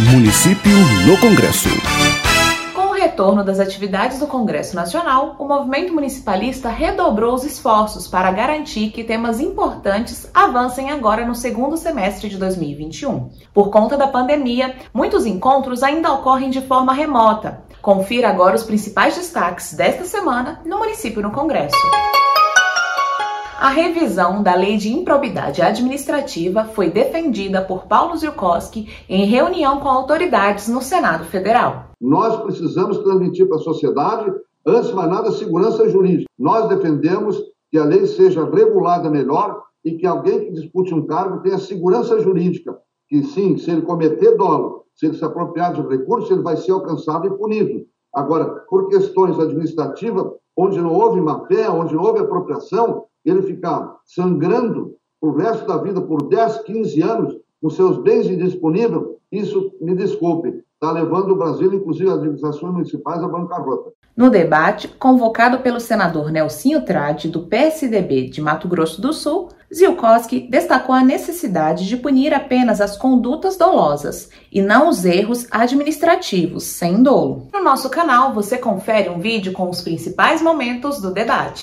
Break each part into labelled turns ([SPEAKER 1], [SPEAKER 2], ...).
[SPEAKER 1] Município no Congresso.
[SPEAKER 2] Com o retorno das atividades do Congresso Nacional, o movimento municipalista redobrou os esforços para garantir que temas importantes avancem agora no segundo semestre de 2021. Por conta da pandemia, muitos encontros ainda ocorrem de forma remota. Confira agora os principais destaques desta semana no Município no Congresso. A revisão da Lei de Improbidade Administrativa foi defendida por Paulo Zielkowski em reunião com autoridades no Senado Federal.
[SPEAKER 3] Nós precisamos transmitir para a sociedade, antes de mais nada, segurança jurídica. Nós defendemos que a lei seja regulada melhor e que alguém que dispute um cargo tenha segurança jurídica. Que sim, se ele cometer dolo, se ele se apropriar de recursos, ele vai ser alcançado e punido. Agora, por questões administrativas, onde não houve má-fé, onde não houve apropriação, ele ficar sangrando o resto da vida por 10, 15 anos, com seus bens indisponíveis, isso, me desculpe, está levando o Brasil, inclusive as administrações municipais, à bancarrota.
[SPEAKER 2] No debate, convocado pelo senador Nelsinho Trade, do PSDB de Mato Grosso do Sul, Zielkowski destacou a necessidade de punir apenas as condutas dolosas e não os erros administrativos, sem dolo. No nosso canal, você confere um vídeo com os principais momentos do debate.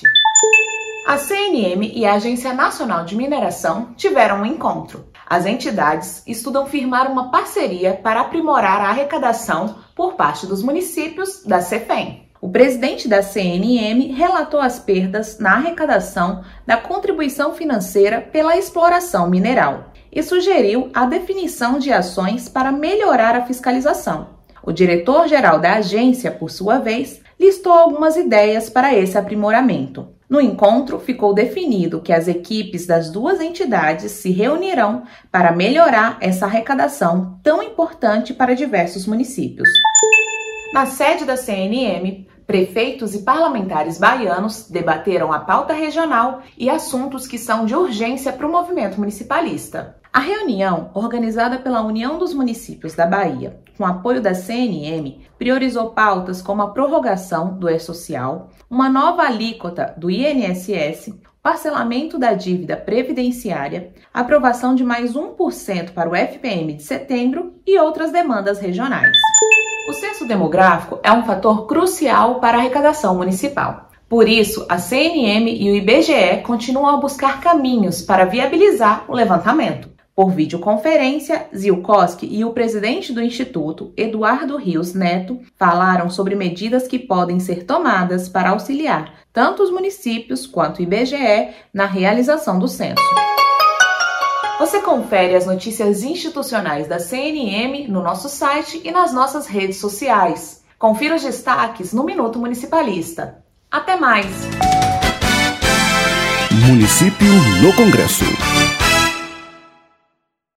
[SPEAKER 2] A CNM e a Agência Nacional de Mineração tiveram um encontro. As entidades estudam firmar uma parceria para aprimorar a arrecadação por parte dos municípios da CEFEM. O presidente da CNM relatou as perdas na arrecadação da contribuição financeira pela exploração mineral e sugeriu a definição de ações para melhorar a fiscalização. O diretor-geral da agência, por sua vez, listou algumas ideias para esse aprimoramento. No encontro, ficou definido que as equipes das duas entidades se reunirão para melhorar essa arrecadação tão importante para diversos municípios. Na sede da CNM, prefeitos e parlamentares baianos debateram a pauta regional e assuntos que são de urgência para o movimento municipalista. A reunião, organizada pela União dos Municípios da Bahia, com apoio da CNM, priorizou pautas como a prorrogação do E-Social, uma nova alíquota do INSS, parcelamento da dívida previdenciária, aprovação de mais 1% para o FPM de setembro e outras demandas regionais. O censo demográfico é um fator crucial para a arrecadação municipal. Por isso, a CNM e o IBGE continuam a buscar caminhos para viabilizar o levantamento. Por videoconferência, Zielkowski e o presidente do Instituto, Eduardo Rios Neto, falaram sobre medidas que podem ser tomadas para auxiliar tanto os municípios quanto o IBGE na realização do censo. Você confere as notícias institucionais da CNM no nosso site e nas nossas redes sociais. Confira os destaques no Minuto Municipalista. Até mais!
[SPEAKER 1] Município no Congresso.